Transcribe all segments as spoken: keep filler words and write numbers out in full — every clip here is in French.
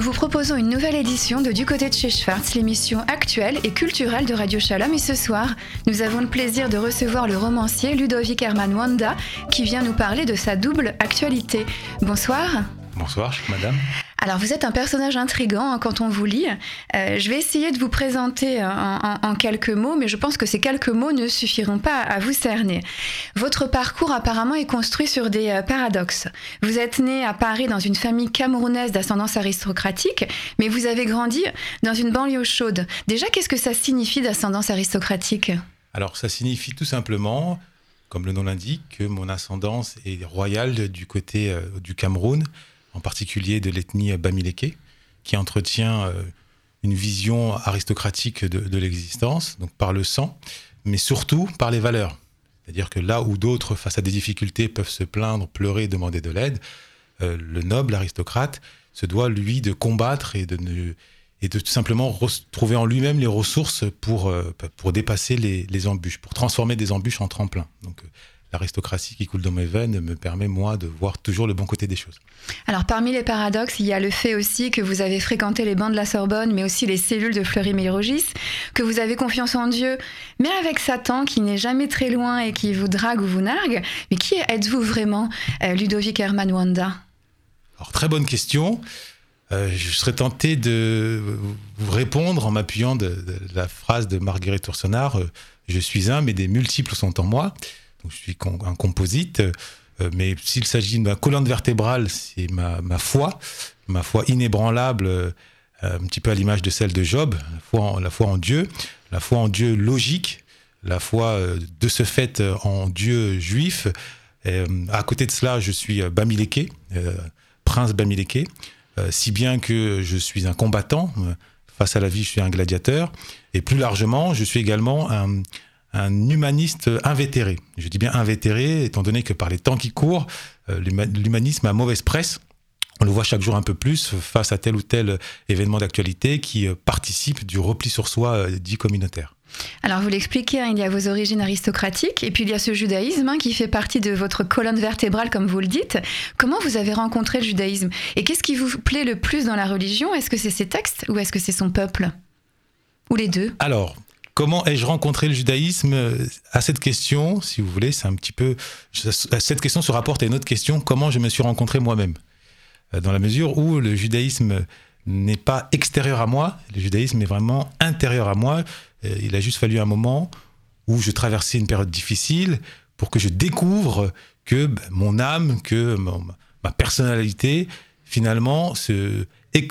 vous proposons une nouvelle édition de Du côté de chez Schwartz, l'émission actuelle et culturelle de Radio Shalom. Et ce soir, nous avons le plaisir de recevoir le romancier Ludovic Herman Wanda qui vient nous parler de sa double actualité. Bonsoir. Bonsoir, madame. Alors, vous êtes un personnage intriguant hein, quand on vous lit. Euh, je vais essayer de vous présenter en, en, en quelques mots, mais je pense que ces quelques mots ne suffiront pas à vous cerner. Votre parcours apparemment est construit sur des euh, paradoxes. Vous êtes né à Paris dans une famille camerounaise d'ascendance aristocratique, mais vous avez grandi dans une banlieue chaude. Déjà, qu'est-ce que ça signifie d'ascendance aristocratique ? Alors, ça signifie tout simplement, comme le nom l'indique, que mon ascendance est royale du côté euh, du Cameroun, en particulier de l'ethnie Bamileke, qui entretient euh, une vision aristocratique de, de l'existence, donc par le sang, mais surtout par les valeurs. C'est-à-dire que là où d'autres, face à des difficultés, peuvent se plaindre, pleurer, demander de l'aide, euh, le noble aristocrate se doit, lui, de combattre et de, ne, et de tout simplement re- trouver en lui-même les ressources pour, euh, pour dépasser les, les embûches, pour transformer des embûches en tremplin. Donc, euh, l'aristocratie qui coule dans mes veines me permet, moi, de voir toujours le bon côté des choses. Alors, parmi les paradoxes, il y a le fait aussi que vous avez fréquenté les bancs de la Sorbonne, mais aussi les cellules de Fleury-Mérogis, que vous avez confiance en Dieu, mais avec Satan qui n'est jamais très loin et qui vous drague ou vous nargue. Mais qui êtes-vous vraiment, euh, Ludovic Herman Wanda ? Alors, très bonne question. Euh, je serais tenté de vous répondre en m'appuyant de, de la phrase de Marguerite Yourcenar, euh, « Je suis un, mais des multiples sont en moi ». Donc, je suis un composite, euh, mais s'il s'agit de ma colonne vertébrale, c'est ma, ma foi, ma foi inébranlable, euh, un petit peu à l'image de celle de Job, la foi en, la foi en Dieu, la foi en Dieu logique, la foi euh, de ce fait euh, en Dieu juif. Euh, à côté de cela, je suis Bamileke, euh, prince Bamileke, euh, si bien que je suis un combattant, euh, face à la vie, je suis un gladiateur, et plus largement, je suis également un un humaniste invétéré. Je dis bien invétéré, étant donné que par les temps qui courent, euh, l'humanisme a mauvaise presse. On le voit chaque jour un peu plus face à tel ou tel événement d'actualité qui euh, participe du repli sur soi euh, dit communautaire. Alors vous l'expliquez, hein, il y a vos origines aristocratiques et puis il y a ce judaïsme hein, qui fait partie de votre colonne vertébrale comme vous le dites. Comment vous avez rencontré le judaïsme ? Et qu'est-ce qui vous plaît le plus dans la religion ? Est-ce que c'est ses textes ou est-ce que c'est son peuple ? Ou les deux ? Alors, comment ai-je rencontré le judaïsme ? À cette question, si vous voulez, c'est un petit peu... Cette question se rapporte à une autre question, comment je me suis rencontré moi-même ? Dans la mesure où le judaïsme n'est pas extérieur à moi, le judaïsme est vraiment intérieur à moi. Il a juste fallu un moment où je traversais une période difficile pour que je découvre que mon âme, que ma personnalité, finalement, se...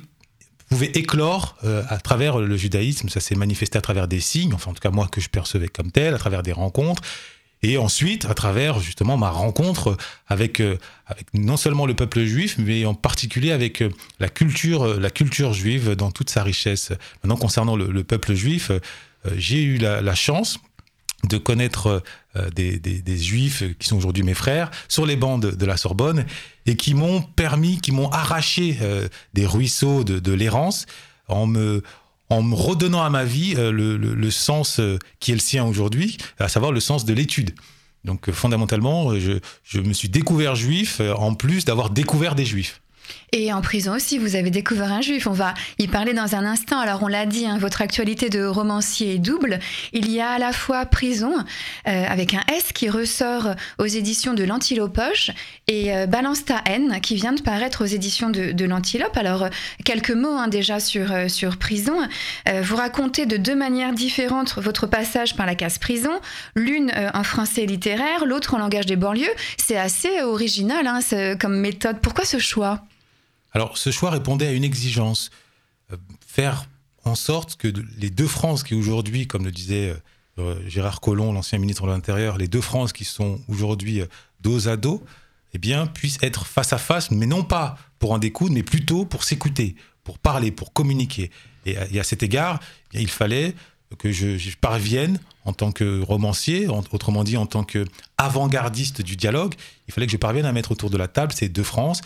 pouvait éclore euh, à travers le judaïsme. Ça s'est manifesté à travers des signes, enfin en tout cas moi que je percevais comme tel, à travers des rencontres, et ensuite à travers justement ma rencontre avec, euh, avec non seulement le peuple juif, mais en particulier avec euh, la culture, euh, la culture juive dans toute sa richesse. Maintenant, concernant le, le peuple juif, euh, j'ai eu la, la chance de connaître euh, des, des, des juifs qui sont aujourd'hui mes frères sur les bancs de, de la Sorbonne et qui m'ont permis, qui m'ont arraché euh, des ruisseaux de, de l'errance en me, en me redonnant à ma vie euh, le, le, le sens euh, qui est le sien aujourd'hui, à savoir le sens de l'étude. Donc euh, fondamentalement, je, je me suis découvert juif euh, en plus d'avoir découvert des juifs. Et en prison aussi, vous avez découvert un juif. On va y parler dans un instant. Alors, on l'a dit, hein, votre actualité de romancier est double. Il y a à la fois prison, euh, avec un S qui ressort aux éditions de l'Antilopoche, et euh, Balance ta haine, qui vient de paraître aux éditions de, de l'Antilope. Alors, euh, quelques mots hein, déjà sur, euh, sur prison. Euh, vous racontez de deux manières différentes votre passage par la case prison, l'une euh, en français littéraire, l'autre en langage des banlieues. C'est assez original hein, comme méthode. Pourquoi ce choix ? Alors, ce choix répondait à une exigence, euh, faire en sorte que de, les deux France qui aujourd'hui, comme le disait euh, Gérard Collomb, l'ancien ministre de l'Intérieur, les deux France qui sont aujourd'hui euh, dos à dos, eh bien, puissent être face à face, mais non pas pour en découdre, mais plutôt pour s'écouter, pour parler, pour communiquer. Et, et à cet égard, eh bien, il fallait que je, je parvienne en tant que romancier, en, autrement dit en tant qu'avant-gardiste du dialogue, il fallait que je parvienne à mettre autour de la table ces deux France,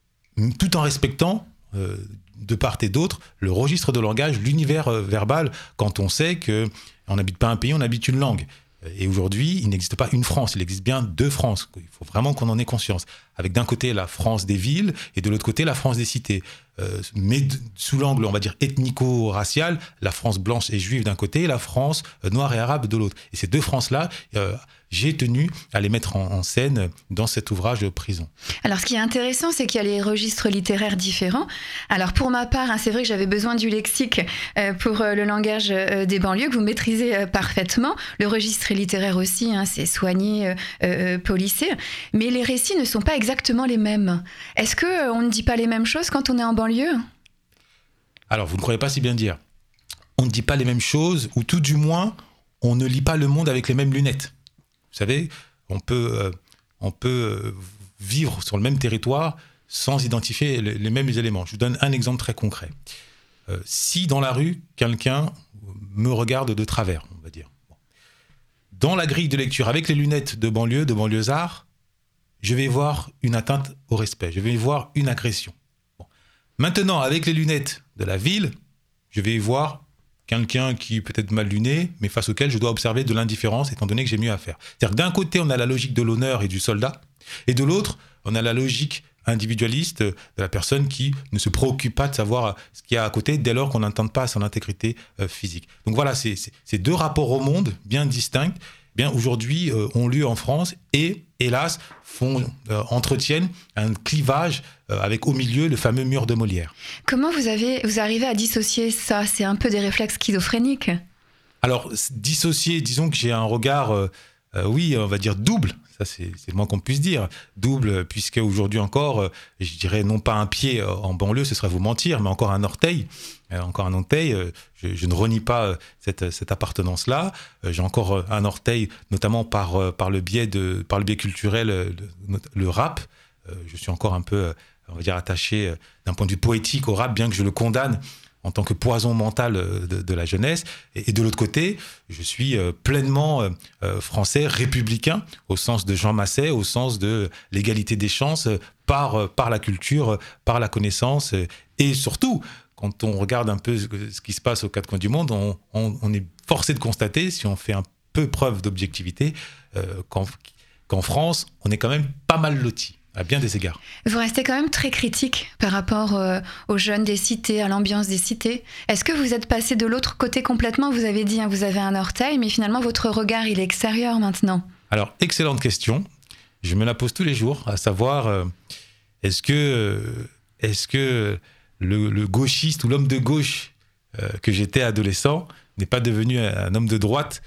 tout en respectant, euh, de part et d'autre, le registre de langage, l'univers euh, verbal, quand on sait qu'on n'habite pas un pays, on habite une langue. Et aujourd'hui, il n'existe pas une France, il existe bien deux France. Il faut vraiment qu'on en ait conscience. avec d'un côté la France des villes et de l'autre côté la France des cités. Euh, mais d- sous l'angle, on va dire, ethnico-racial, la France blanche et juive d'un côté, la France euh, noire et arabe de l'autre. Et ces deux Frances-là, euh, j'ai tenu à les mettre en, en scène dans cet ouvrage de Prison. Alors, ce qui est intéressant, c'est qu'il y a les registres littéraires différents. Alors, pour ma part, hein, c'est vrai que j'avais besoin du lexique euh, pour euh, le langage euh, des banlieues, que vous maîtrisez euh, parfaitement. Le registre littéraire aussi, hein, c'est soigné, euh, euh, policé. Mais les récits ne sont pas exactement les mêmes. Est-ce qu'on euh, ne dit pas les mêmes choses quand on est en banlieue ? Alors, vous ne croyez pas si bien dire. On ne dit pas les mêmes choses, ou tout du moins, on ne lit pas le monde avec les mêmes lunettes. Vous savez, on peut, euh, on peut euh, vivre sur le même territoire sans identifier les, les mêmes éléments. Je vous donne un exemple très concret. Euh, si dans la rue, quelqu'un me regarde de travers, on va dire, bon. Dans la grille de lecture, avec les lunettes de banlieue, de banlieusard, je vais voir une atteinte au respect, je vais voir une agression. Bon. Maintenant, avec les lunettes de la ville, je vais voir quelqu'un qui est peut-être mal luné, mais face auquel je dois observer de l'indifférence, étant donné que j'ai mieux à faire. C'est-à-dire que d'un côté, on a la logique de l'honneur et du soldat, et de l'autre, on a la logique individualiste de la personne qui ne se préoccupe pas de savoir ce qu'il y a à côté, dès lors qu'on n'attente pas à son intégrité euh, physique. Donc voilà, c'est, c'est, ces deux rapports au monde bien distincts, bien aujourd'hui euh, ont lieu en France et, hélas, font, euh, entretiennent un clivage euh, avec au milieu le fameux mur de Molière. Comment vous, avez, vous arrivez à dissocier ça ? C'est un peu des réflexes schizophréniques. Alors, dissocier, disons que j'ai un regard, euh, euh, oui, on va dire double, ça c'est, c'est le moins qu'on puisse dire, double, puisque aujourd'hui encore, euh, je dirais non pas un pied euh, en banlieue, ce serait vous mentir, mais encore un orteil, euh, encore un orteil, euh, je, je ne renie pas euh, cette, cette appartenance-là, euh, j'ai encore euh, un orteil, notamment par, euh, par, le, biais de, par le biais culturel, euh, le, le rap, euh, je suis encore un peu, euh, on va dire, attaché euh, d'un point de vue poétique au rap, bien que je le condamne en tant que poison mental de, de la jeunesse. Et, et de l'autre côté, je suis euh, pleinement euh, français, républicain, au sens de Jean Massey, au sens de l'égalité des chances, euh, par, euh, par la culture, euh, par la connaissance. Euh, et surtout, quand on regarde un peu ce, ce qui se passe aux quatre coins du monde, on, on, on est forcé de constater, si on fait un peu preuve d'objectivité, euh, qu'en, qu'en France, on est quand même pas mal lotis. À bien des égards. Vous restez quand même très critique par rapport euh, aux jeunes des cités, à l'ambiance des cités. Est-ce que vous êtes passé de l'autre côté complètement ? Vous avez dit, hein, vous avez un orteil, mais finalement, votre regard, il est extérieur maintenant. Alors, excellente question. Je me la pose tous les jours, à savoir, euh, est-ce que, euh, est-ce que le, le gauchiste ou l'homme de gauche euh, que j'étais adolescent n'est pas devenu un, un homme de droite,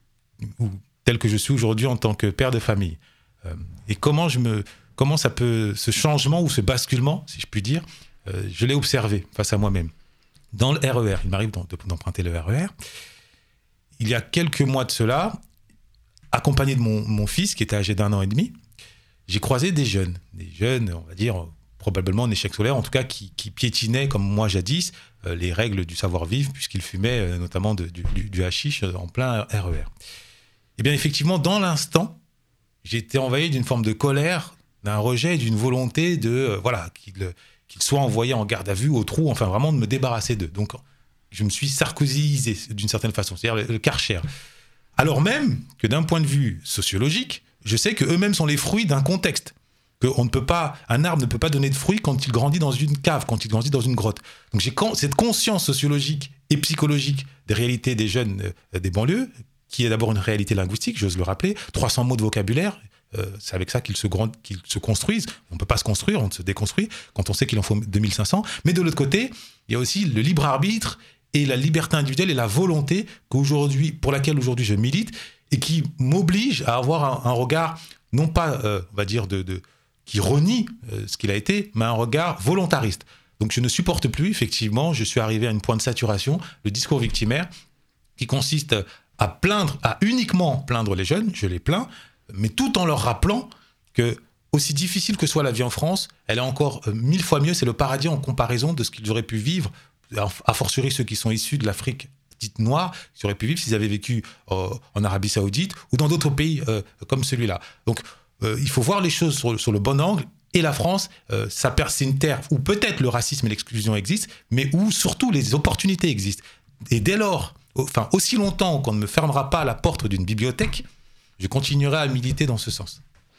ou tel que je suis aujourd'hui en tant que père de famille ? euh, Et comment je me... Comment ça peut, ce changement ou ce basculement, si je puis dire, euh, je l'ai observé face à moi-même. Dans le R E R, il m'arrive d'emprunter le R E R. Il y a quelques mois de cela, accompagné de mon, mon fils qui était âgé d'un an et demi, j'ai croisé des jeunes, des jeunes, on va dire, probablement en échec scolaire, en tout cas qui, qui piétinaient, comme moi jadis, euh, les règles du savoir-vivre, puisqu'ils fumaient euh, notamment de, du, du, du hashish en plein R E R. Et bien effectivement, dans l'instant, j'ai été envahi d'une forme de colère, d'un rejet et d'une volonté de, euh, voilà, qu'il, qu'il soit envoyé en garde à vue, au trou, enfin vraiment de me débarrasser d'eux. Donc, je me suis sarkozyisé d'une certaine façon, c'est-à-dire le, le Karcher. Alors même que d'un point de vue sociologique, je sais qu'eux-mêmes sont les fruits d'un contexte. Que on ne peut pas, un arbre ne peut pas donner de fruits quand il grandit dans une cave, quand il grandit dans une grotte. Donc j'ai cette conscience sociologique et psychologique des réalités des jeunes euh, des banlieues, qui est d'abord une réalité linguistique, j'ose le rappeler, trois cents mots de vocabulaire. Euh, c'est avec ça qu'ils se, grand, qu'ils se construisent. On ne peut pas se construire, on se déconstruit quand on sait qu'il en faut deux mille cinq cents. Mais de l'autre côté, il y a aussi le libre arbitre et la liberté individuelle et la volonté qu'aujourd'hui, pour laquelle aujourd'hui je milite et qui m'oblige à avoir un, un regard, non pas, euh, on va dire, de, de, qui renie euh, ce qu'il a été, mais un regard volontariste. Donc je ne supporte plus, effectivement, je suis arrivé à une point de saturation, le discours victimaire, qui consiste à plaindre, à uniquement plaindre les jeunes, je les plains, mais tout en leur rappelant que, aussi difficile que soit la vie en France, elle est encore euh, mille fois mieux, c'est le paradis en comparaison de ce qu'ils auraient pu vivre, a fortiori ceux qui sont issus de l'Afrique dite noire, qui auraient pu vivre s'ils avaient vécu euh, en Arabie Saoudite ou dans d'autres pays euh, comme celui-là. Donc, euh, il faut voir les choses sur, sur le bon angle, et la France, euh, ça, c'est une terre où peut-être le racisme et l'exclusion existent, mais où surtout les opportunités existent. Et dès lors, enfin, aussi longtemps qu'on ne me fermera pas la porte d'une bibliothèque, je continuerai à militer dans ce sens.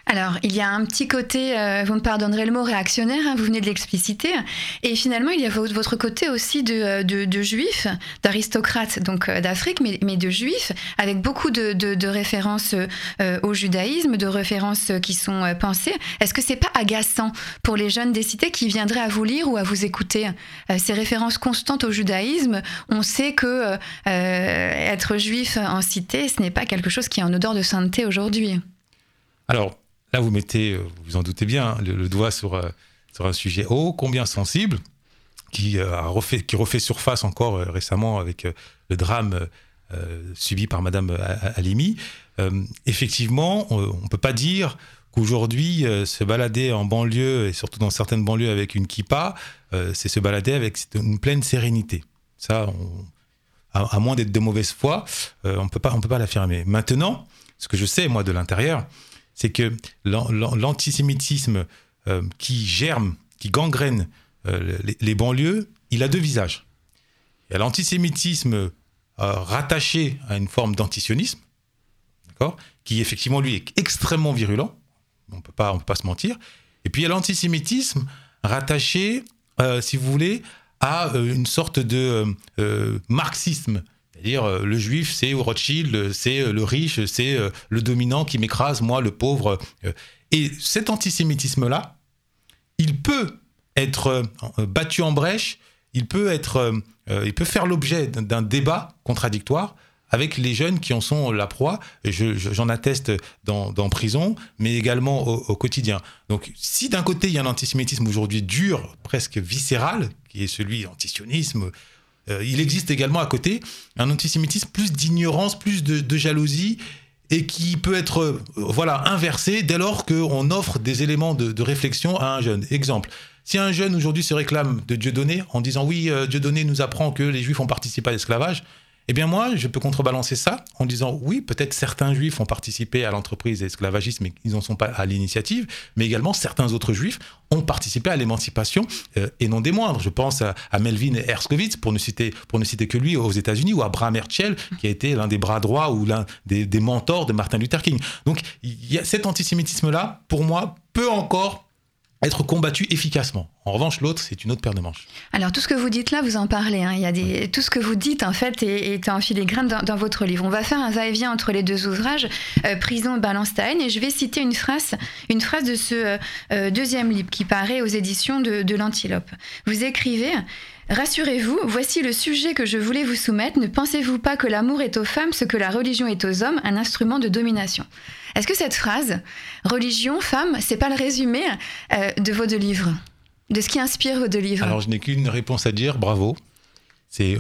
Alors, il y a un petit côté, euh, vous me pardonnerez le mot, réactionnaire, hein, vous venez de l'expliciter. Et finalement, il y a votre côté aussi de, de, de juifs, d'aristocrates donc euh, d'Afrique, mais, mais de juifs, avec beaucoup de, de, de références euh, au judaïsme, de références qui sont euh, pensées. Est-ce que c'est pas agaçant pour les jeunes des cités qui viendraient à vous lire ou à vous écouter euh, ces références constantes au judaïsme? On sait que euh, être juif en cité, ce n'est pas quelque chose qui est en odeur de sainteté aujourd'hui. Alors, là, vous mettez, vous en doutez bien, le, le doigt sur, euh, sur un sujet ô combien sensible, qui, euh, a refait, qui refait surface encore euh, récemment avec euh, le drame euh, subi par Madame Halimi. Euh, effectivement, on ne peut pas dire qu'aujourd'hui, euh, se balader en banlieue, et surtout dans certaines banlieues avec une kippa, euh, c'est se balader avec une pleine sérénité. Ça, on, à, à moins d'être de mauvaise foi, euh, on ne peut pas, on peut pas l'affirmer. Maintenant, ce que je sais, moi, de l'intérieur, c'est que l'antisémitisme euh, qui germe, qui gangrène euh, les, les banlieues, il a deux visages. Il y a l'antisémitisme euh, rattaché à une forme d'antisionisme, d'accord, qui effectivement, lui, est extrêmement virulent, on ne peut pas, on peut pas se mentir. Et puis il y a l'antisémitisme rattaché, euh, si vous voulez, à euh, une sorte de euh, marxisme. C'est-à-dire, euh, le juif, c'est Rothschild, c'est euh, le riche, c'est euh, le dominant qui m'écrase, moi, le pauvre. Euh. Et cet antisémitisme-là, il peut être euh, battu en brèche, il peut, être, euh, il peut faire l'objet d'un, d'un débat contradictoire avec les jeunes qui en sont la proie. Je, je, j'en atteste dans, dans prison, mais également au, au quotidien. Donc, si d'un côté, il y a un antisémitisme aujourd'hui dur, presque viscéral, qui est celui antisionisme, Euh, il existe également à côté un antisémitisme plus d'ignorance, plus de, de jalousie, et qui peut être euh, voilà, inversé dès lors qu'on offre des éléments de, de réflexion à un jeune. Exemple, si un jeune aujourd'hui se réclame de Dieudonné en disant « oui, euh, Dieudonné nous apprend que les juifs ont participé à l'esclavage », eh bien moi, je peux contrebalancer ça en disant « oui, peut-être certains juifs ont participé à l'entreprise esclavagiste, mais ils n'en sont pas à l'initiative, mais également certains autres juifs ont participé à l'émancipation, euh, et non des moindres. Je pense à, à Melvin Herskovitz, pour ne, citer, pour ne citer que lui, aux États-Unis, ou à Abraham Heschel, qui a été l'un des bras droits ou l'un des, des mentors de Martin Luther King. Donc, il y a cet antisémitisme-là, pour moi, peut encore être combattu efficacement. En revanche, l'autre, c'est une autre paire de manches. Alors, tout ce que vous dites là, vous en parlez. Hein. Il y a des... Tout ce que vous dites, en fait, est, est en filigrane dans, dans votre livre. On va faire un va-et-vient entre les deux ouvrages, euh, Prison, balance ta haine, et je vais citer une phrase, une phrase de ce euh, deuxième livre qui paraît aux éditions de, de l'Antilope. Vous écrivez... Rassurez-vous, voici le sujet que je voulais vous soumettre. Ne pensez-vous pas que l'amour est aux femmes ce que la religion est aux hommes, un instrument de domination? Est-ce que cette phrase, religion, femme, c'est pas le résumé euh, de vos deux livres, de ce qui inspire vos deux livres? Alors, je n'ai qu'une réponse à dire, bravo. C'est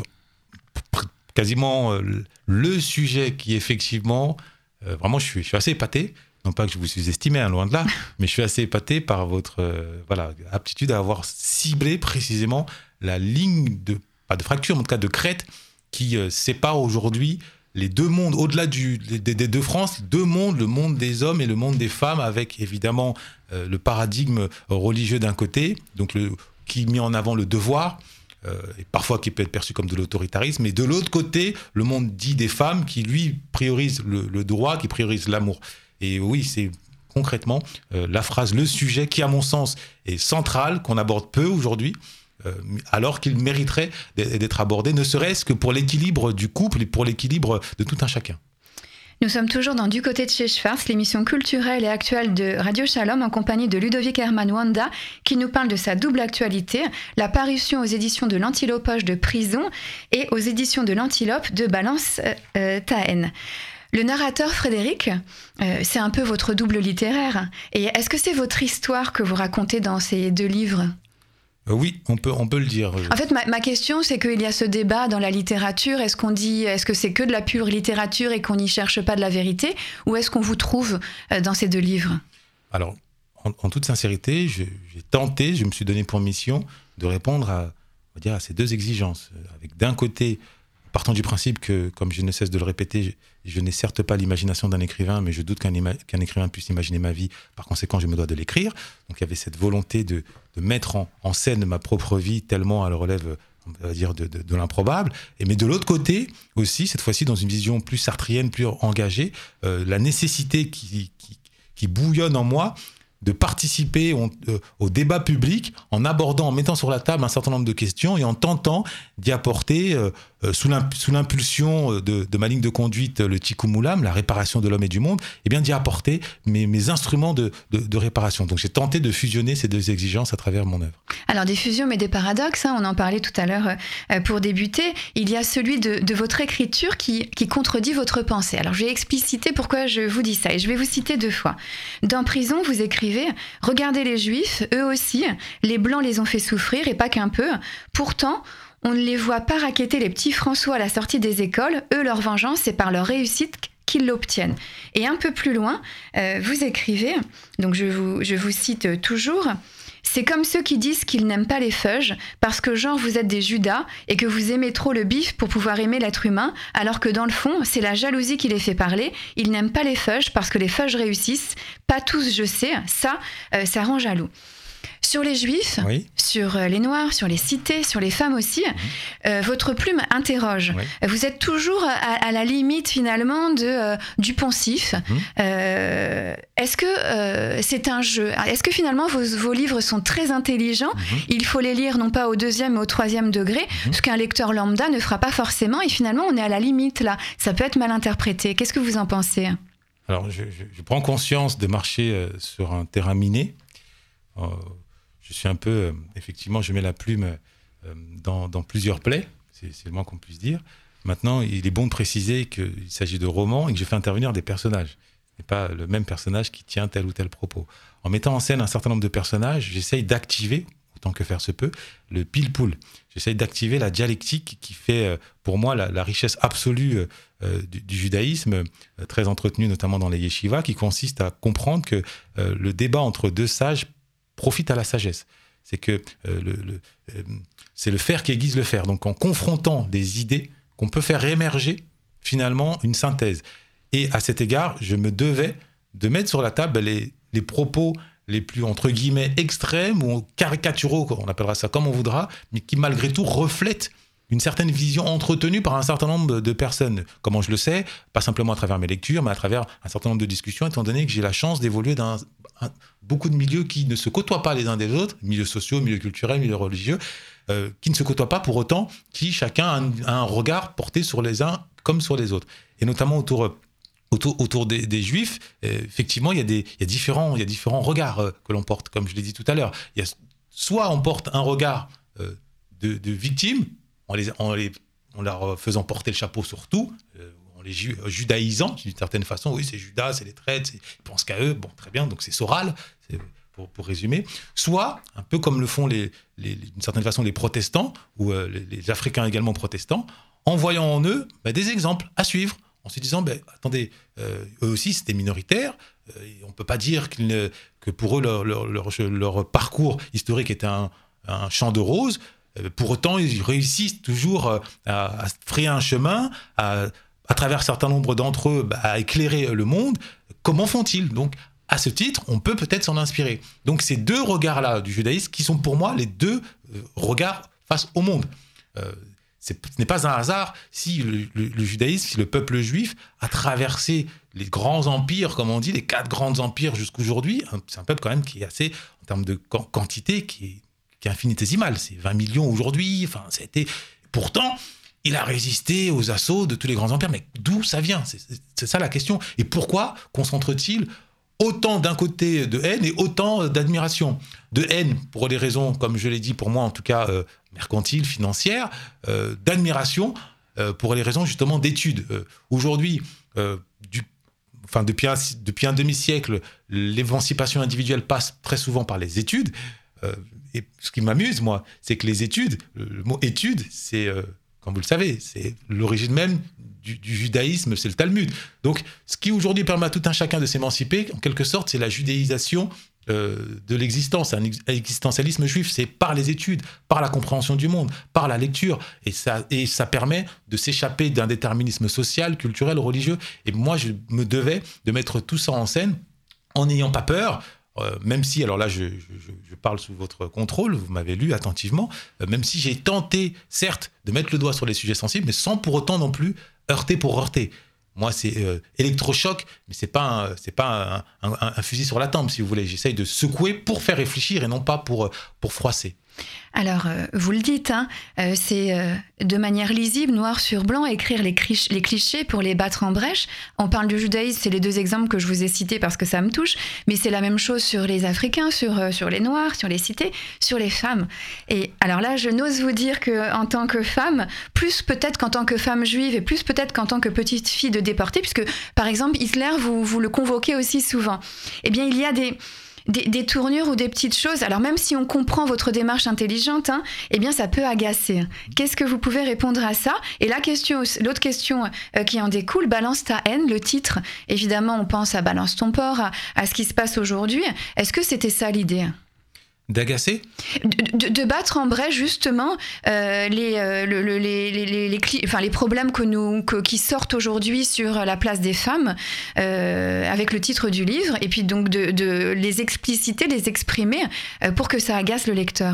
quasiment euh, le sujet qui, effectivement, euh, vraiment, je suis, je suis assez épaté. Non pas que je vous sous-estimez, hein, loin de là, mais je suis assez épaté par votre euh, voilà, aptitude à avoir ciblé précisément la ligne de, pas de fracture, mais en tout cas de crête, qui euh, sépare aujourd'hui les deux mondes, au-delà du, des, des deux France, deux mondes, le monde des hommes et le monde des femmes, avec évidemment euh, le paradigme religieux d'un côté, donc le, qui met en avant le devoir, euh, et parfois qui peut être perçu comme de l'autoritarisme, et de l'autre côté, le monde dit des femmes, qui lui priorise le, le droit, qui priorise l'amour. Et oui, c'est concrètement euh, la phrase, le sujet qui, à mon sens, est central, qu'on aborde peu aujourd'hui, euh, alors qu'il mériterait d'être abordé, ne serait-ce que pour l'équilibre du couple et pour l'équilibre de tout un chacun. Nous sommes toujours dans Du côté de chez Schwartz, l'émission culturelle et actuelle de Radio Shalom, en compagnie de Ludovic Herman Wanda, qui nous parle de sa double actualité, la parution aux éditions de l'Antilopoche de Prison et aux éditions de l'Antilope de Balance euh, ta haine. Le narrateur Frédéric, euh, c'est un peu votre double littéraire. Et est-ce que c'est votre histoire que vous racontez dans ces deux livres ? euh, Oui, on peut, on peut le dire. En fait, ma, ma question, c'est qu'il y a ce débat dans la littérature. Est-ce qu'on dit, est-ce que c'est que de la pure littérature et qu'on n'y cherche pas de la vérité ? Ou est-ce qu'on vous trouve euh, dans ces deux livres ? Alors, en, en toute sincérité, je, j'ai tenté, je me suis donné pour mission de répondre à, on va dire, à ces deux exigences. Avec d'un côté... Partant du principe que, comme je ne cesse de le répéter, je, je n'ai certes pas l'imagination d'un écrivain, mais je doute qu'un, ima- qu'un écrivain puisse imaginer ma vie. Par conséquent, je me dois de l'écrire. Donc, il y avait cette volonté de, de mettre en, en scène ma propre vie, tellement elle relève, on va dire, de, de, de l'improbable. Et, mais de l'autre côté, aussi, cette fois-ci, dans une vision plus sartrienne, plus engagée, euh, la nécessité qui, qui, qui bouillonne en moi, de participer au, euh, au débat public en abordant, en mettant sur la table un certain nombre de questions et en tentant d'y apporter, euh, euh, sous, l'imp- sous l'impulsion de, de ma ligne de conduite, le Tikkun Olam, la réparation de l'homme et du monde, et bien d'y apporter mes, mes instruments de, de, de réparation. Donc j'ai tenté de fusionner ces deux exigences à travers mon œuvre. Alors des fusions mais des paradoxes, hein, on en parlait tout à l'heure euh, pour débuter. Il y a celui de, de votre écriture qui, qui contredit votre pensée. Alors je vais expliciter pourquoi je vous dis ça et je vais vous citer deux fois. Dans Prison, vous écrivez « Regardez les Juifs, eux aussi, les Blancs les ont fait souffrir et pas qu'un peu. Pourtant, on ne les voit pas raqueter les petits François à la sortie des écoles. Eux, leur vengeance, c'est par leur réussite qu'ils l'obtiennent. » Et un peu plus loin, euh, vous écrivez, donc je vous, je vous cite toujours, « C'est comme ceux qui disent qu'ils n'aiment pas les feuges parce que genre vous êtes des Judas et que vous aimez trop le bif pour pouvoir aimer l'être humain, alors que dans le fond, c'est la jalousie qui les fait parler. Ils n'aiment pas les feuges parce que les feuges réussissent. Pas tous, je sais, ça, euh, ça rend jaloux. » Sur les Juifs, oui. Sur les Noirs, sur les cités, sur les femmes aussi, mmh. euh, votre plume interroge. Oui. Vous êtes toujours à, à la limite finalement de, euh, du poncif. Mmh. Euh, est-ce que euh, c'est un jeu ? Est-ce que finalement vos, vos livres sont très intelligents ? Mmh. Il faut les lire non pas au deuxième mais au troisième degré, mmh. ce qu'un lecteur lambda ne fera pas forcément. Et finalement, on est à la limite là. Ça peut être mal interprété. Qu'est-ce que vous en pensez ? Alors, je, je, je prends conscience de marcher euh, sur un terrain miné. Euh, Je suis un peu, euh, effectivement, je mets la plume euh, dans, dans plusieurs plaies, c'est, c'est le moins qu'on puisse dire. Maintenant, il est bon de préciser qu'il s'agit de romans et que je fais intervenir des personnages, et pas le même personnage qui tient tel ou tel propos. En mettant en scène un certain nombre de personnages, j'essaye d'activer, autant que faire se peut, le pile-poule. J'essaye d'activer la dialectique qui fait, euh, pour moi, la, la richesse absolue euh, du, du judaïsme, euh, très entretenu notamment dans les yeshivas, qui consiste à comprendre que euh, le débat entre deux sages profite à la sagesse. C'est que euh, le, le, euh, c'est le faire qui aiguise le faire. Donc en confrontant des idées, qu'on peut faire émerger finalement une synthèse. Et à cet égard, je me devais de mettre sur la table les, les propos les plus, entre guillemets, extrêmes ou caricaturaux, on appellera ça comme on voudra, mais qui malgré tout reflètent une certaine vision entretenue par un certain nombre de personnes. Comment je le sais ? Pas simplement à travers mes lectures, mais à travers un certain nombre de discussions, étant donné que j'ai la chance d'évoluer dans un, beaucoup de milieux qui ne se côtoient pas les uns des autres, milieux sociaux, milieux culturels, milieux religieux, euh, qui ne se côtoient pas pour autant, qui chacun a un, a un regard porté sur les uns comme sur les autres. Et notamment autour, autour, autour des, des Juifs, euh, effectivement, il y a des, il y a différents, il y a différents regards euh, que l'on porte, comme je l'ai dit tout à l'heure. Il y a, soit on porte un regard euh, de, de victime, En, les, en, les, en leur faisant porter le chapeau sur tout, euh, en les ju- judaïsant d'une certaine façon. Oui, c'est Judas, c'est les traîtres, c'est, ils pensent qu'à eux, bon, très bien, donc c'est Soral, c'est, pour, pour résumer. Soit, un peu comme le font les, les, d'une certaine façon les protestants, ou euh, les, les Africains également protestants, en voyant en eux bah, des exemples à suivre, en se disant, bah, attendez, euh, eux aussi c'était minoritaire, euh, on ne peut pas dire qu'ils ne, que pour eux leur, leur, leur, leur parcours historique était un, un champ de roses. Pour autant, ils réussissent toujours à, à frayer un chemin, à, à travers un certain nombre d'entre eux, bah, à éclairer le monde. Comment font-ils ? Donc, à ce titre, on peut peut-être s'en inspirer. Donc, ces deux regards-là du judaïsme qui sont pour moi les deux euh, regards face au monde. Euh, c'est, ce n'est pas un hasard si le, le, le judaïsme, si le peuple juif a traversé les grands empires, comme on dit, les quatre grands empires jusqu'aujourd'hui. C'est un peuple quand même qui est assez, en termes de quantité, qui est qui est infinitésimal, c'est vingt millions aujourd'hui, enfin, ça a été... Pourtant, il a résisté aux assauts de tous les grands empires, mais d'où ça vient ? c'est, c'est ça la question. Et pourquoi concentre-t-il autant d'un côté de haine et autant d'admiration ? De haine, pour des raisons, comme je l'ai dit, pour moi en tout cas, euh, mercantiles, financières, euh, d'admiration, euh, pour les raisons justement d'études. Euh, aujourd'hui, euh, du Enfin, depuis un, depuis un demi-siècle, l'émancipation individuelle passe très souvent par les études. Euh, et ce qui m'amuse, moi, c'est que les études, le mot étude, c'est, euh, comme vous le savez, c'est l'origine même du, du judaïsme, c'est le Talmud. Donc, ce qui aujourd'hui permet à tout un chacun de s'émanciper, en quelque sorte, c'est la judéisation euh, de l'existence, un existentialisme juif. C'est par les études, par la compréhension du monde, par la lecture. Et ça, et ça permet de s'échapper d'un déterminisme social, culturel, religieux. Et moi, je me devais de mettre tout ça en scène en n'ayant pas peur. Euh, même si, alors là, je, je, je parle sous votre contrôle, vous m'avez lu attentivement, euh, même si j'ai tenté, certes, de mettre le doigt sur les sujets sensibles, mais sans pour autant non plus heurter pour heurter. Moi, c'est euh, électrochoc, mais c'est pas, un, c'est pas un, un, un fusil sur la tempe, si vous voulez. J'essaye de secouer pour faire réfléchir et non pas pour, pour froisser. Alors, euh, vous le dites, hein, euh, c'est euh, de manière lisible, noir sur blanc, écrire les, clichés, les clichés pour les battre en brèche. On parle du judaïsme, c'est les deux exemples que je vous ai cités parce que ça me touche, mais c'est la même chose sur les Africains, sur, euh, sur les Noirs, sur les cités, sur les femmes. Et alors là, je n'ose vous dire qu'en tant que femme, plus peut-être qu'en tant que femme juive et plus peut-être qu'en tant que petite fille de déportée, puisque par exemple, Hitler, vous, vous le convoquez aussi souvent. Eh bien, il y a des... Des, des tournures ou des petites choses, alors même si on comprend votre démarche intelligente, hein, eh bien ça peut agacer. Qu'est-ce que vous pouvez répondre à ça ? Et la question, l'autre question euh, qui en découle, Balance ta haine, le titre, évidemment on pense à Balance ton porc, à, à ce qui se passe aujourd'hui. Est-ce que c'était ça l'idée ? D'agacer ? de, de, de battre en brèche justement euh, les, euh, le, le, les, les, les, les, cli- enfin, les problèmes que nous, que, qui sortent aujourd'hui sur la place des femmes euh, avec le titre du livre et puis donc de, de les expliciter, les exprimer euh, pour que ça agace le lecteur.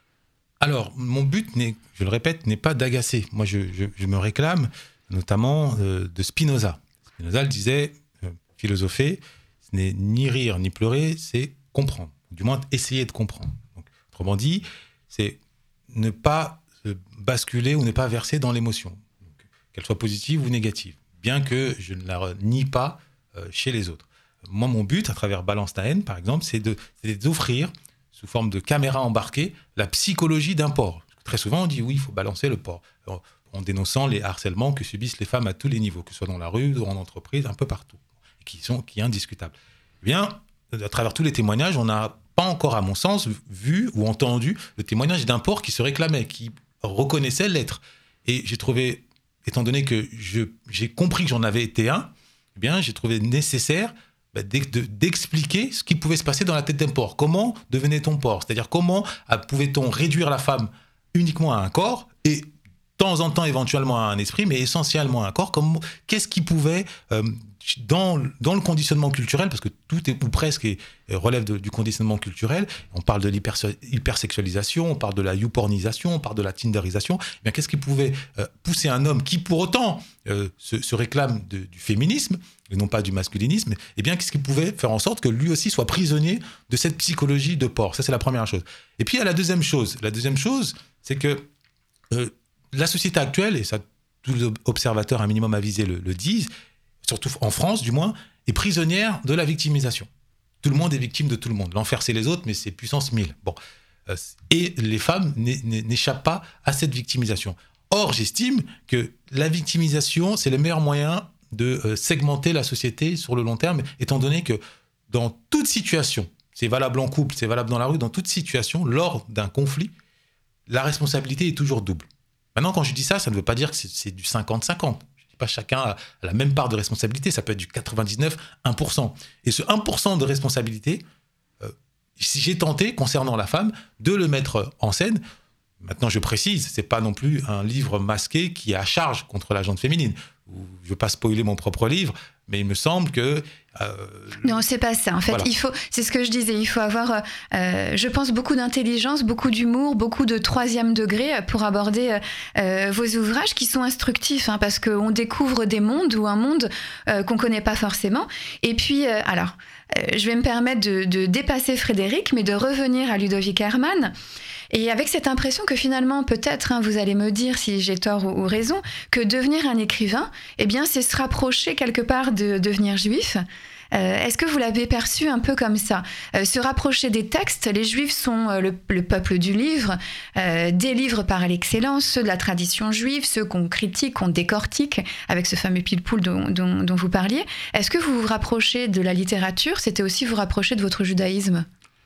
Alors, mon but, n'est, je le répète, n'est pas d'agacer. Moi, je, je, je me réclame notamment euh, de Spinoza. Spinoza le disait, euh, philosopher, ce n'est ni rire ni pleurer, c'est comprendre. Du moins essayer de comprendre. Donc, autrement dit, c'est ne pas basculer ou ne pas verser dans l'émotion, donc, qu'elle soit positive ou négative, bien que je ne la nie pas euh, chez les autres. Moi, mon but, à travers Balance ta haine, par exemple, c'est, de, c'est d'offrir, sous forme de caméra embarquée, la psychologie d'un porc. Très souvent, on dit oui, il faut balancer le porc, en, en dénonçant les harcèlements que subissent les femmes à tous les niveaux, que ce soit dans la rue, ou en entreprise, un peu partout, qui sont qui est indiscutable. Eh bien, à travers tous les témoignages, on n'a pas encore, à mon sens, vu ou entendu le témoignage d'un porc qui se réclamait, qui reconnaissait l'être. Et j'ai trouvé, étant donné que je, j'ai compris que j'en avais été un, eh bien, j'ai trouvé nécessaire bah, d'expliquer ce qui pouvait se passer dans la tête d'un porc. Comment devenait-on porc ? C'est-à-dire, comment pouvait-on réduire la femme uniquement à un corps et de temps en temps éventuellement à un esprit, mais essentiellement à un corps. Comment, qu'est-ce qui pouvait, euh, dans, dans le conditionnement culturel, parce que tout est, ou presque est, relève de, du conditionnement culturel, on parle de l'hypersexualisation, on parle de la youpornisation, on parle de la tinderisation, eh bien, qu'est-ce qui pouvait euh, pousser un homme qui pour autant euh, se, se réclame de, du féminisme, et non pas du masculinisme, eh bien, qu'est-ce qui pouvait faire en sorte que lui aussi soit prisonnier de cette psychologie de porc ? Ça, c'est la première chose. Et puis, il y a la deuxième chose. La deuxième chose, c'est que euh, la société actuelle, et ça, tous les observateurs un minimum avisés le, le disent, surtout en France du moins, est prisonnière de la victimisation. Tout le monde est victime de tout le monde. L'enfer, c'est les autres, mais c'est puissance mille. Bon. Euh, et les femmes n'échappent pas à cette victimisation. Or, j'estime que la victimisation, c'est le meilleur moyen de euh, segmenter la société sur le long terme, étant donné que dans toute situation, c'est valable en couple, c'est valable dans la rue, dans toute situation, lors d'un conflit, la responsabilité est toujours double. Maintenant, quand je dis ça, ça ne veut pas dire que c'est, c'est du cinquante cinquante. Je ne dis pas chacun a la même part de responsabilité, ça peut être du quatre-vingt-dix-neuf, un pour cent. Et ce un pour cent de responsabilité, euh, si j'ai tenté, concernant la femme, de le mettre en scène. Maintenant, je précise, ce n'est pas non plus un livre masqué qui est à charge contre la gente féminine. Je ne veux pas spoiler mon propre livre, mais il me semble que... Euh, non, c'est pas ça. En fait, voilà. il faut, c'est ce que je disais, il faut avoir, euh, je pense, beaucoup d'intelligence, beaucoup d'humour, beaucoup de troisième degré pour aborder euh, vos ouvrages qui sont instructifs, hein, parce qu'on découvre des mondes ou un monde euh, qu'on ne connaît pas forcément. Et puis, euh, alors, euh, je vais me permettre de, de dépasser Frédéric, mais de revenir à Ludovic Hermann. Et avec cette impression que finalement, peut-être, hein, vous allez me dire si j'ai tort ou, ou raison, que devenir un écrivain, eh bien, c'est se rapprocher quelque part de devenir juif. Euh, est-ce que vous l'avez perçu un peu comme ça ? euh, Se rapprocher des textes, les juifs sont euh, le, le peuple du livre, euh, des livres par l'excellence, ceux de la tradition juive, ceux qu'on critique, qu'on décortique, avec ce fameux pile-poule dont, dont, dont vous parliez. Est-ce que vous vous rapprochez de la littérature ? C'était aussi vous rapprocher de votre judaïsme ?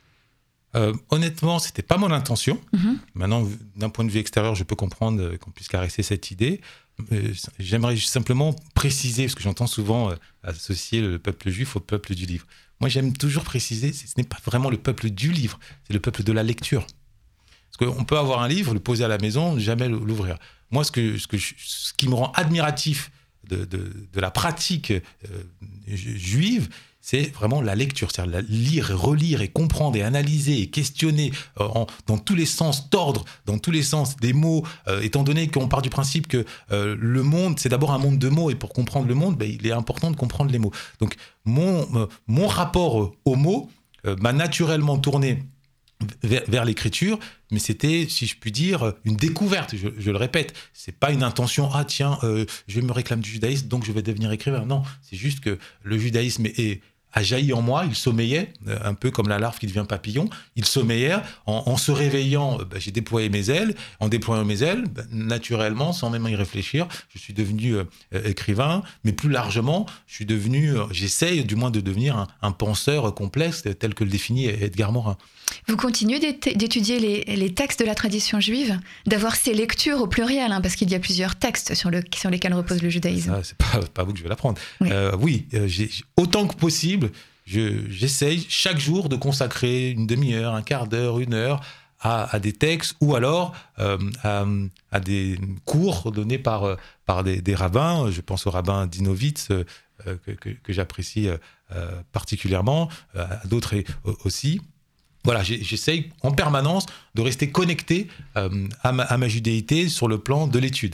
Euh, honnêtement, c'était pas mon intention. Mm-hmm. Maintenant, d'un point de vue extérieur, je peux comprendre qu'on puisse caresser cette idée. Euh, j'aimerais simplement préciser, parce que j'entends souvent euh, associer le peuple juif au peuple du livre. Moi, j'aime toujours préciser, ce n'est pas vraiment le peuple du livre, c'est le peuple de la lecture. Parce qu'on peut avoir un livre, le poser à la maison, jamais l'ouvrir. Moi, ce, que, ce, que je, ce qui me rend admiratif de, de, de la pratique euh, juive, c'est vraiment la lecture, c'est-à-dire la lire et relire et comprendre et analyser et questionner euh, en, dans tous les sens, tordre dans tous les sens des mots, euh, étant donné qu'on part du principe que euh, le monde, c'est d'abord un monde de mots, et pour comprendre le monde, ben, il est important de comprendre les mots. Donc mon, euh, mon rapport aux mots euh, m'a naturellement tourné vers, vers l'écriture, mais c'était, si je puis dire, une découverte, je, je le répète. C'est pas une intention, ah tiens, euh, je me réclame du judaïsme, donc je vais devenir écrivain. Non, c'est juste que le judaïsme est, est a jailli en moi, il sommeillait, un peu comme la larve qui devient papillon, il sommeillait, en, en se réveillant, bah, j'ai déployé mes ailes, en déployant mes ailes, bah, naturellement, sans même y réfléchir, je suis devenu euh, écrivain, mais plus largement, je suis devenu, euh, j'essaye du moins de devenir un, un penseur complexe, tel que le définit Edgar Morin. Vous continuez d'étudier les, les textes de la tradition juive, d'avoir ces lectures au pluriel, hein, parce qu'il y a plusieurs textes sur, le, sur lesquels repose le judaïsme. Ça, c'est pas, pas vous que je vais l'apprendre. Oui, euh, oui euh, j'ai, autant que possible, je, j'essaye chaque jour de consacrer une demi-heure, un quart d'heure, une heure à, à des textes ou alors euh, à, à des cours donnés par, par des, des rabbins. Je pense au rabbin Dinovitz, euh, que, que, que j'apprécie euh, particulièrement, à d'autres aussi. Voilà, j'essaye en permanence de rester connecté euh, à, ma, à ma judéité sur le plan de l'étude.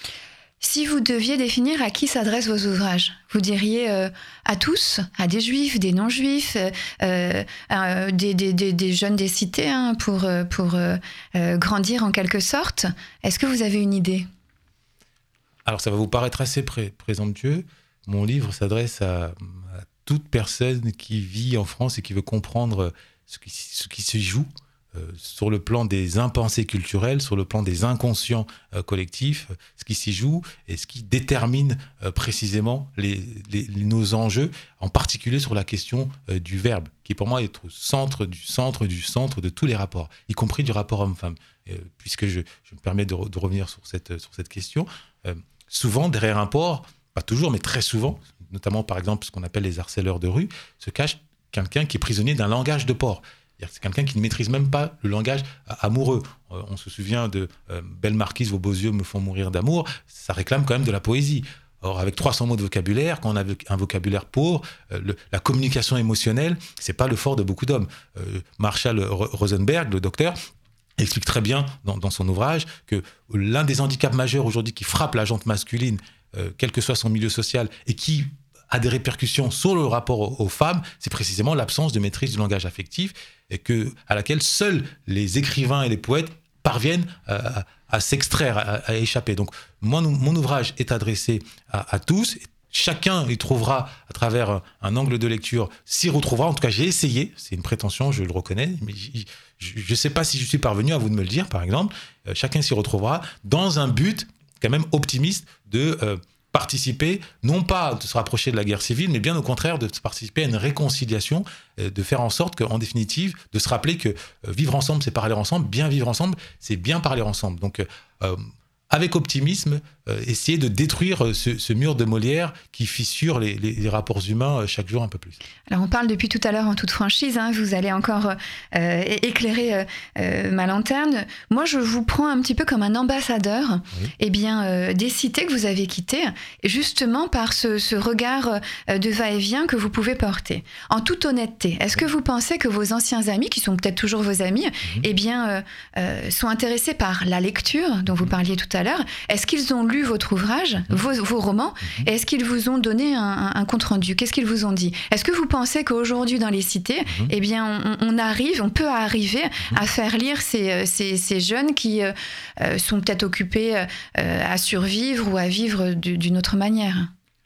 Si vous deviez définir à qui s'adressent vos ouvrages, vous diriez euh, à tous, à des juifs, des non-juifs, euh, euh, des, des, des, des jeunes des cités, hein, pour, pour euh, euh, grandir en quelque sorte. Est-ce que vous avez une idée ? Alors ça va vous paraître assez pré- présomptueux. Mon livre s'adresse à, à toute personne qui vit en France et qui veut comprendre ce qui, ce qui se joue euh, sur le plan des impensés culturels, sur le plan des inconscients euh, collectifs, ce qui s'y joue et ce qui détermine euh, précisément les, les, nos enjeux, en particulier sur la question euh, du verbe, qui pour moi est au centre du centre du centre de tous les rapports, y compris du rapport homme-femme. Euh, puisque je, je me permets de, re, de revenir sur cette, sur cette question, euh, souvent derrière un port, pas toujours, mais très souvent, notamment par exemple ce qu'on appelle les harceleurs de rue, se cache quelqu'un qui est prisonnier d'un langage de porc. C'est quelqu'un qui ne maîtrise même pas le langage amoureux. Euh, on se souvient de euh, « Belle marquise, vos beaux yeux me font mourir d'amour », ça réclame quand même de la poésie. Or, avec trois cents mots de vocabulaire, quand on a un vocabulaire pauvre, euh, le, la communication émotionnelle, c'est pas le fort de beaucoup d'hommes. Euh, Marshall Rosenberg, le docteur, explique très bien dans, dans son ouvrage que l'un des handicaps majeurs aujourd'hui qui frappe la gente masculine, euh, quel que soit son milieu social, et qui a des répercussions sur le rapport aux, aux femmes, c'est précisément l'absence de maîtrise du langage affectif, et que, à laquelle seuls les écrivains et les poètes parviennent à, à s'extraire, à, à échapper. Donc, moi, mon ouvrage est adressé à, à tous. Chacun y trouvera, à travers un, un angle de lecture, s'y retrouvera. En tout cas, j'ai essayé. C'est une prétention, je le reconnais. Mais je ne sais pas si je suis parvenu, à vous de me le dire, par exemple. Euh, chacun s'y retrouvera dans un but quand même optimiste de euh, participer, non pas de se rapprocher de la guerre civile, mais bien au contraire de participer à une réconciliation, euh, de faire en sorte qu'en définitive, de se rappeler que euh, vivre ensemble, c'est parler ensemble. Bien vivre ensemble, c'est bien parler ensemble. Donc, euh, avec optimisme, euh, essayer de détruire ce, ce mur de Molière qui fissure les, les, les rapports humains euh, chaque jour un peu plus. Alors on parle depuis tout à l'heure en toute franchise, hein, vous allez encore euh, éclairer euh, euh, ma lanterne. Moi je vous prends un petit peu comme un ambassadeur oui. eh bien, euh, des cités que vous avez quittées, justement par ce, ce regard euh, de va-et-vient que vous pouvez porter. En toute honnêteté, est-ce que vous pensez que vos anciens amis, qui sont peut-être toujours vos amis, mm-hmm. eh bien, euh, euh, sont intéressés par la lecture dont vous parliez tout à l'heure? Est-ce qu'ils ont lu votre ouvrage, vos, vos romans, et est-ce qu'ils vous ont donné un, un, un compte-rendu? Qu'est-ce qu'ils vous ont dit? Est-ce que vous pensez qu'aujourd'hui dans les cités, mm-hmm. eh bien, on, on arrive, on peut arriver mm-hmm. à faire lire ces, ces, ces jeunes qui euh, sont peut-être occupés euh, à survivre ou à vivre du, d'une autre manière?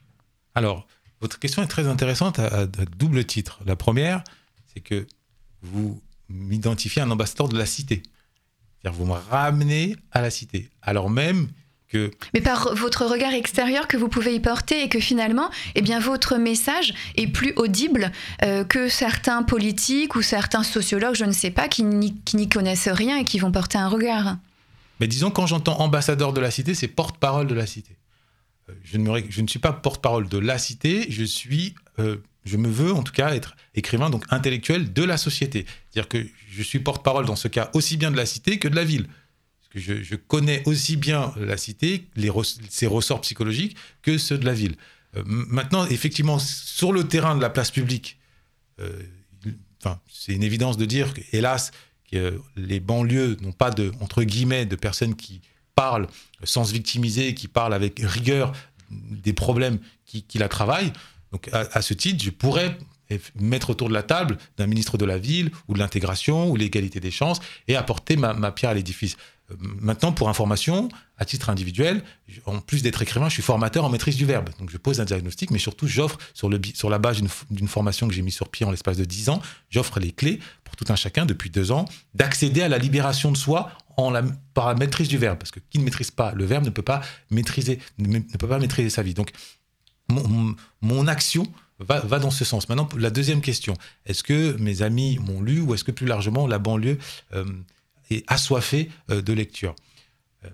Alors, votre question est très intéressante à, à double titre. La première, c'est que vous m'identifiez un ambassadeur de la cité. C'est-à-dire vous me ramenez à la cité, alors même que... Mais par votre regard extérieur que vous pouvez y porter et que finalement, eh bien, votre message est plus audible euh, que certains politiques ou certains sociologues, je ne sais pas, qui n'y, qui n'y connaissent rien et qui vont porter un regard. Mais disons, quand j'entends ambassadeur de la cité, c'est porte-parole de la cité. Euh, je, ne me, je ne suis pas porte-parole de la cité, je suis... Euh, je me veux en tout cas être écrivain, donc intellectuel de la société. C'est-à-dire que je suis porte-parole dans ce cas aussi bien de la cité que de la ville. Parce que je, je connais aussi bien la cité, les, ses ressorts psychologiques, que ceux de la ville. Euh, maintenant, effectivement, sur le terrain de la place publique, euh, enfin, c'est une évidence de dire que, hélas, que les banlieues n'ont pas de, entre guillemets, de personnes qui parlent sans se victimiser, qui parlent avec rigueur des problèmes qui, qui la travaillent. Donc, à, à ce titre, je pourrais mettre autour de la table d'un ministre de la Ville ou de l'intégration ou l'égalité des chances et apporter ma, ma pierre à l'édifice. Euh, maintenant, pour information, à titre individuel, en plus d'être écrivain, je suis formateur en maîtrise du verbe. Donc, je pose un diagnostic, mais surtout, j'offre, sur, le, sur la base d'une, d'une formation que j'ai mise sur pied en l'espace de dix ans, j'offre les clés pour tout un chacun, depuis deux ans, d'accéder à la libération de soi en la, par la maîtrise du verbe. Parce que qui ne maîtrise pas le verbe ne peut pas maîtriser, ne, ne peut pas maîtriser sa vie. Donc, mon, mon, mon action Va, va dans ce sens. Maintenant, la deuxième question. Est-ce que mes amis m'ont lu ou est-ce que plus largement la banlieue euh, est assoiffée euh, de lecture ? euh,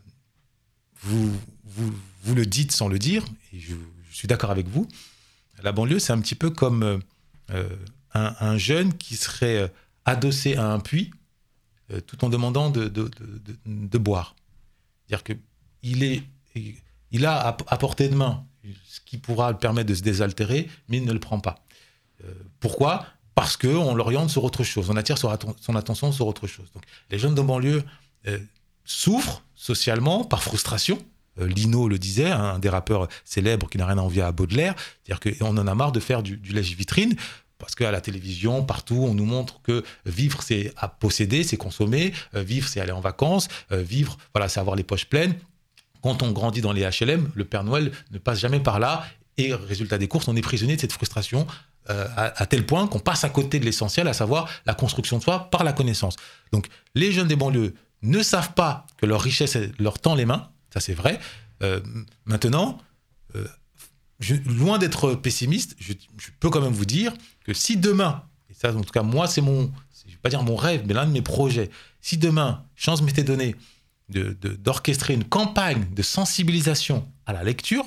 vous, vous, vous le dites sans le dire, et je, je suis d'accord avec vous. La banlieue, c'est un petit peu comme euh, un, un jeune qui serait adossé à un puits euh, tout en demandant de, de, de, de, de boire. C'est-à-dire qu'il est, il a à, à portée de main ce qui pourra le permettre de se désaltérer, mais il ne le prend pas. Euh, pourquoi ? Parce qu'on l'oriente sur autre chose, on attire son, atten- son attention sur autre chose. Donc, les jeunes de banlieue euh, souffrent socialement par frustration. Euh, Lino le disait, hein, un des rappeurs célèbres qui n'a rien à envier à Baudelaire, c'est-à-dire qu'on en a marre de faire du, du lèche-vitrine, parce qu'à la télévision, partout, on nous montre que vivre, c'est à posséder, c'est consommer, euh, vivre, c'est aller en vacances, euh, vivre, voilà, c'est avoir les poches pleines. Quand on grandit dans les H L M, le Père Noël ne passe jamais par là et résultat des courses, on est prisonnier de cette frustration euh, à, à tel point qu'on passe à côté de l'essentiel, à savoir la construction de soi par la connaissance. Donc les jeunes des banlieues ne savent pas que leur richesse leur tend les mains, ça c'est vrai. Euh, maintenant, euh, je, loin d'être pessimiste, je, je peux quand même vous dire que si demain, et ça en tout cas moi c'est mon, je ne vais pas dire mon rêve, mais l'un de mes projets, si demain, chance m'était donnée, De, de, d'orchestrer une campagne de sensibilisation à la lecture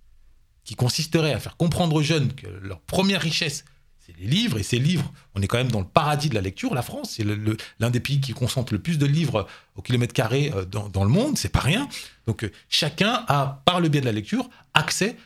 qui consisterait à faire comprendre aux jeunes que leur première richesse, c'est les livres. Et ces livres, on est quand même dans le paradis de la lecture. La France, c'est le, le, l'un des pays qui concentre le plus de livres au kilomètre carré dans, dans le monde. C'est pas rien. Donc, chacun a, par le biais de la lecture, accès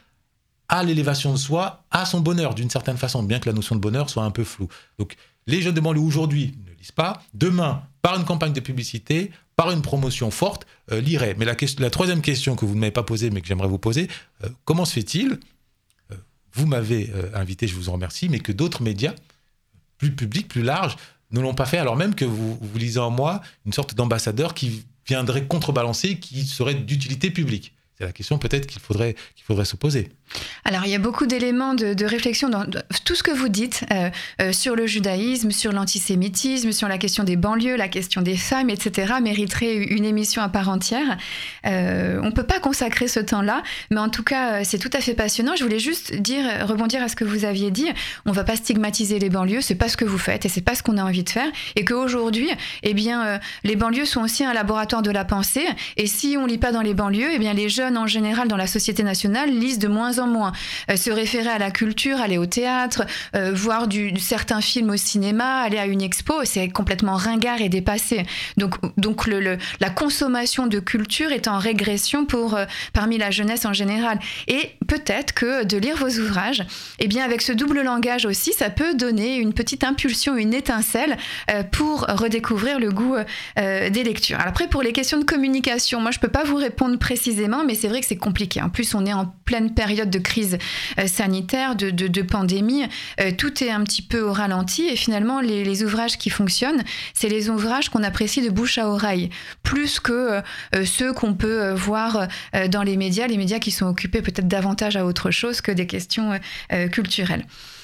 à l'élévation de soi, à son bonheur, d'une certaine façon, bien que la notion de bonheur soit un peu floue. Donc, les jeunes de banlieue aujourd'hui ne lisent pas. Demain, par une campagne de publicité, par une promotion forte, euh, liraient. Mais la, question, la troisième question que vous ne m'avez pas posée, mais que j'aimerais vous poser, euh, comment se fait-il, euh, vous m'avez euh, invité, je vous en remercie, mais que d'autres médias, plus publics, plus larges, ne l'ont pas fait, alors même que vous, vous lisez en moi une sorte d'ambassadeur qui viendrait contrebalancer, qui serait d'utilité publique. C'est la question peut-être qu'il faudrait, qu'il faudrait se poser. Alors, il y a beaucoup d'éléments de, de réflexion dans tout ce que vous dites euh, euh, sur le judaïsme, sur l'antisémitisme, sur la question des banlieues, la question des femmes, et cetera, mériterait une émission à part entière. Euh, on ne peut pas consacrer ce temps-là, mais en tout cas, c'est tout à fait passionnant. Je voulais juste dire, rebondir à ce que vous aviez dit. On ne va pas stigmatiser les banlieues, c'est pas ce que vous faites et c'est pas ce qu'on a envie de faire. Et qu'aujourd'hui, eh bien, euh, les banlieues sont aussi un laboratoire de la pensée. Et si on ne lit pas dans les banlieues, eh bien, les jeunes en général dans la société nationale lisent de moins en moins. Euh, se référer à la culture, aller au théâtre, euh, voir du, certains films au cinéma, aller à une expo, c'est complètement ringard et dépassé. Donc, donc le, le, la consommation de culture est en régression pour, euh, parmi la jeunesse en général. Et peut-être que de lire vos ouvrages, eh bien avec ce double langage aussi, ça peut donner une petite impulsion, une étincelle euh, pour redécouvrir le goût euh, des lectures. Alors après, pour les questions de communication, moi je peux pas vous répondre précisément, mais c'est vrai que c'est compliqué. En plus, on est en pleine période de crise euh, sanitaire, de, de, de pandémie. Euh, tout est un petit peu au ralenti et finalement, les, les ouvrages qui fonctionnent, c'est les ouvrages qu'on apprécie de bouche à oreille, plus que euh, ceux qu'on peut voir euh, dans les médias, les médias qui sont occupés peut-être davantage à autre chose que des questions euh, culturelles.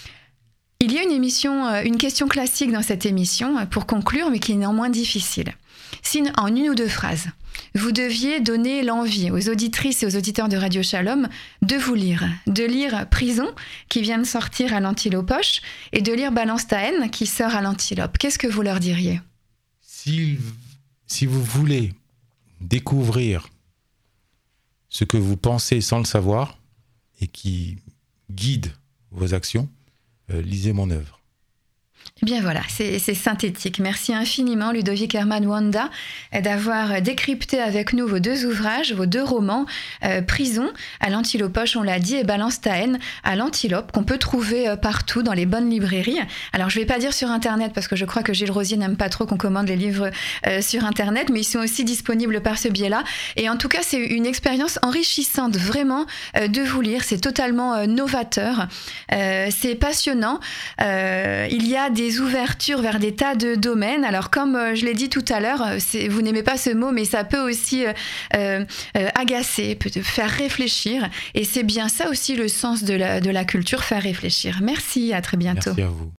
Il y a une émission, euh, une question classique dans cette émission, euh, pour conclure, mais qui est néanmoins difficile. Si en une ou deux phrases, vous deviez donner l'envie aux auditrices et aux auditeurs de Radio Shalom de vous lire, de lire Prison, qui vient de sortir à l'Antilopoche, et de lire Balance ta haine, qui sort à l'Antilope, qu'est-ce que vous leur diriez ? Si, si vous voulez découvrir ce que vous pensez sans le savoir et qui guide vos actions, euh, lisez mon œuvre. Eh bien voilà, c'est, c'est synthétique. Merci infiniment Ludovic Herman Wanda d'avoir décrypté avec nous vos deux ouvrages, vos deux romans, euh, Prison à l'Antilopoche, on l'a dit, et Balance ta haine à l'Antilope, qu'on peut trouver euh, partout dans les bonnes librairies. Alors je ne vais pas dire sur Internet, parce que je crois que Gilles Rosier n'aime pas trop qu'on commande les livres euh, sur Internet, mais ils sont aussi disponibles par ce biais-là. Et en tout cas, c'est une expérience enrichissante, vraiment, euh, de vous lire. C'est totalement euh, novateur. Euh, c'est passionnant. Euh, il y a des Des ouvertures vers des tas de domaines. Alors, comme euh, je l'ai dit tout à l'heure, c'est, vous n'aimez pas ce mot, mais ça peut aussi euh, euh, agacer, peut faire réfléchir. Et c'est bien ça aussi le sens de la, de la culture, faire réfléchir. Merci, à très bientôt. Merci à vous.